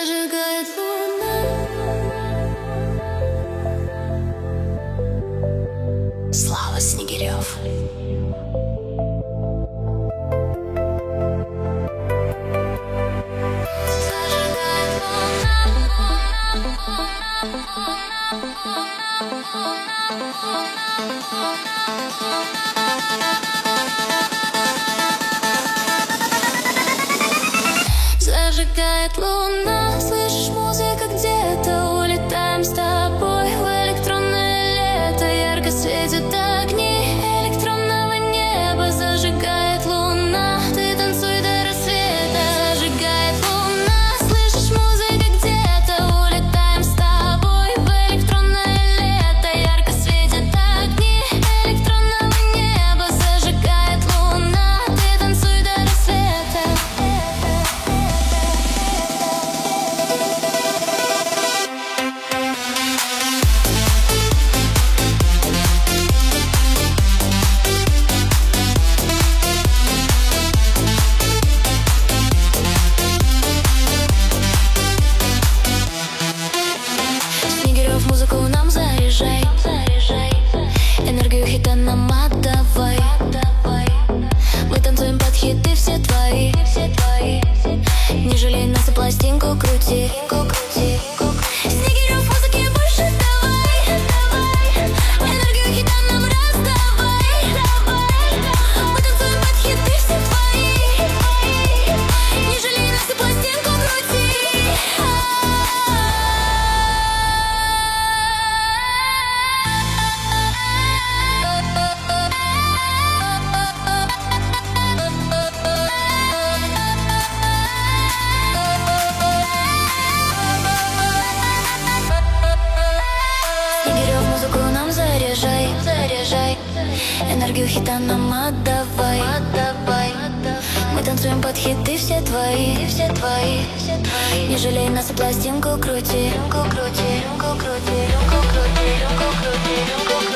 Зажигает луна. Слава Снегирев. Зажигает луна, слышишь, музыка где-то. Улетаем с тобой в электронное лето. Ярко светят огни электронного неба. Зажигает луна, ты танцуй до рассвета. Зажигает луна, слышишь, музыка где-то. Улетаем с тобой в электронное лето. Ярко светят огни электронного неба. Зажигает луна, ты танцуй до рассвета. Снегирев, музыку нам заряжай. Энергию хита нам отдавай. Мы танцуем под хиты все твои. Не жалей нас и пластинку крути. Снегирев, музыки больше давай. Энергию хита нам раздавай. Мы танцуем под хиты все твои. Не жалей нас и пластинку крути. Снегирев, музыку нам заряжай. Энергию хита нам отдавай. Мы танцуем под хиты все твои. Не жалей нас и пластинку крути.